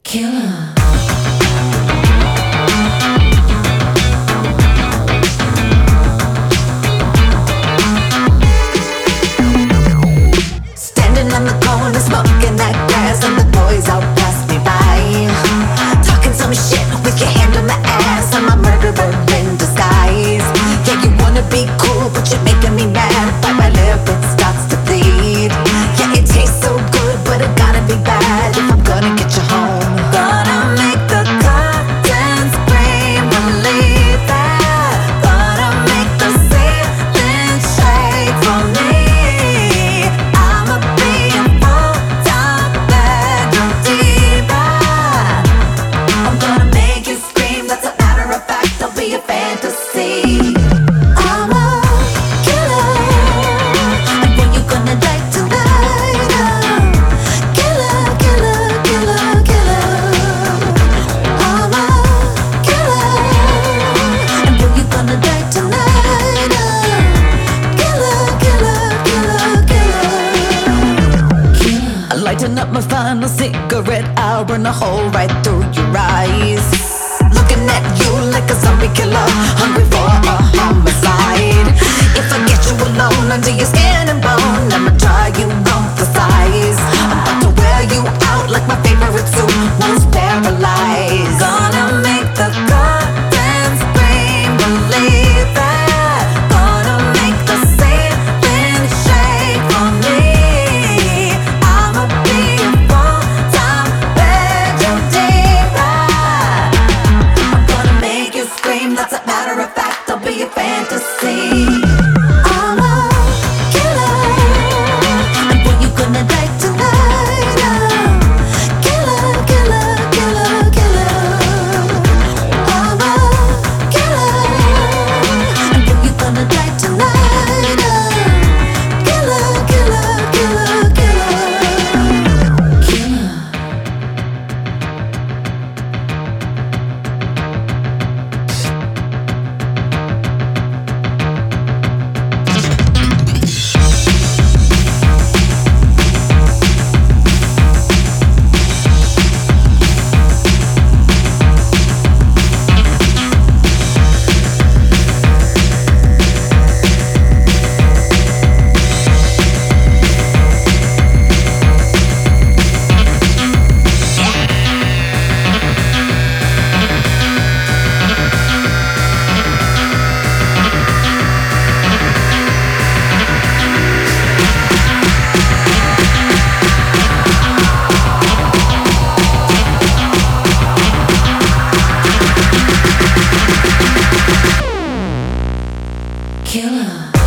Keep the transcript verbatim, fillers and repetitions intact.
Killer. Standing on the corner, smoking that grass, and the boys all pass me by. Talking some shit with your hand on my ass. I'm a murderer in disguise. Yeah, you wanna be cool, but you're making me mad. Bite my lip, it starts to bleed. Yeah, it tastes so good, but it gotta be bad if I'm gonna get you home. Gonna make the curtains scream, believe that. Gonna make the ceiling shake for me. I'ma be a full-time bedroom diva. I'm gonna make you scream, that's a matter of fact, I'll be a fantasy. I'm a killer, and when you gonna die tonight? Killer, killer, killer, killer. I'm a killer, and when you gonna die tonight? Killer, killer, killer, killer. I lighten up my final cigarette, I'll burn a hole right through your eyes. Looking at you like a zombie killer, hungry for a homicide. If I get you alone under your skin and bone, I'ma try you on for size. I'm about to wear you out like my favorite suit, most paralyzed. Gonna make the curtains scream, believe that. Gonna make the ceiling shake for me. I'ma be a full-time bedroom diva. I'm gonna make you scream, that's a matter of fact, I'll be a fantasy. I'm a killer, and when you gonna die tonight? Killer, killer, killer, killer. I'm a killer, and when you gonna die tonight? Killer, killer, killer, killer. Killer. Killer.